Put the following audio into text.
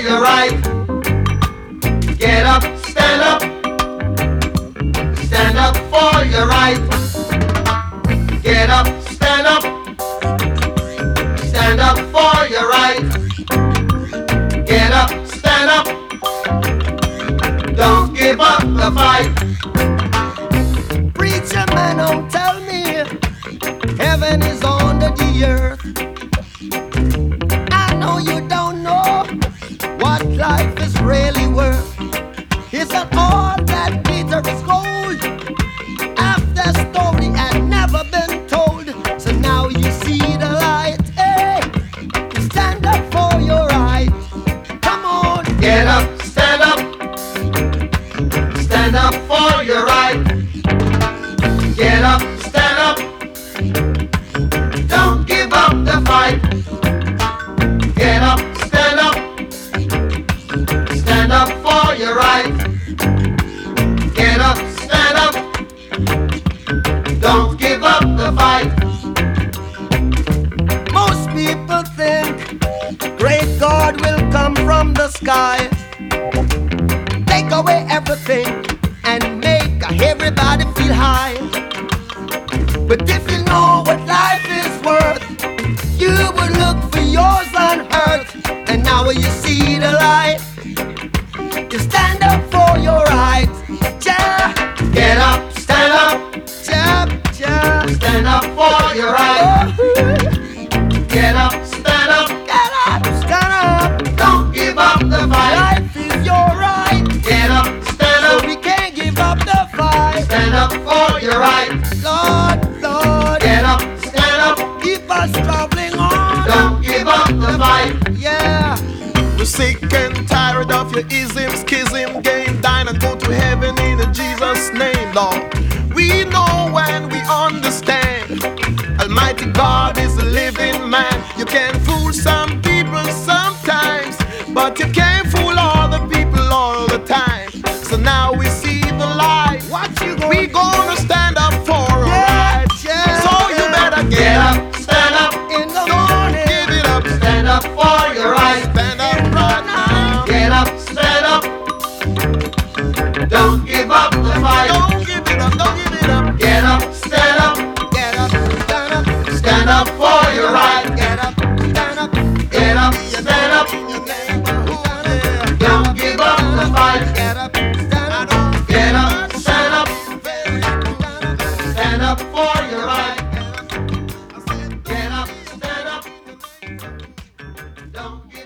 your right. Get up, stand up. Stand up for your right. Get up, stand up. Stand up for your right. Get up, stand up. Don't give up the fight. Preacher man, don't tell me heaven is under the earth. I know you don't know what life is really worth. It's not all that glitter is gold. Half the story had never been told. So now you see the light. Hey, stand up for your right. Come on, get up, stand up. Stand up for your right. Get up, stand up. Don't give up the fight. Get up, stand up. Stand up for your right. Get up, stand up. Don't give up the fight. most people think great God will come from the sky, take away everything and make everybody feel high. But if you know what life is worth, you would look for yours on earth. And now when you see the light, you stand up for your rights. Ja, Get up, stand up. ja, ja. Stand up for your right. Get up, stand up. Get up, stand up. Don't give up the fight. Life is your right, Get up, stand so up. we can't give up the fight. Stand up for your right. Lord, Lord, Get up, stand up. keep us traveling on. Don't give up the fight. Yeah. We're sick and tired of your ism, schism, game, dine and go to heaven in Jesus' name, Lord. We know and we understand Almighty God is a living man. You can fool some people sometimes, but you can't fool all the people all the time. So now we see the light. What you gonna We gonna stand up for our Yeah, rights. yeah, So you better Get get up. up, stand up. in the Don't morning? give it up. Stand up for your right. Stand up right now. Get up, stand up. Don't give up the fight. Don't give it up. Don't give it up. Get up, stand up. Get up, stand up, Stand up for your right. get up, stand up, Get up, stand up. Don't give up the fight. get up, stand up, Get up, stand up. Stand up for your right. Get up, stand up. Don't give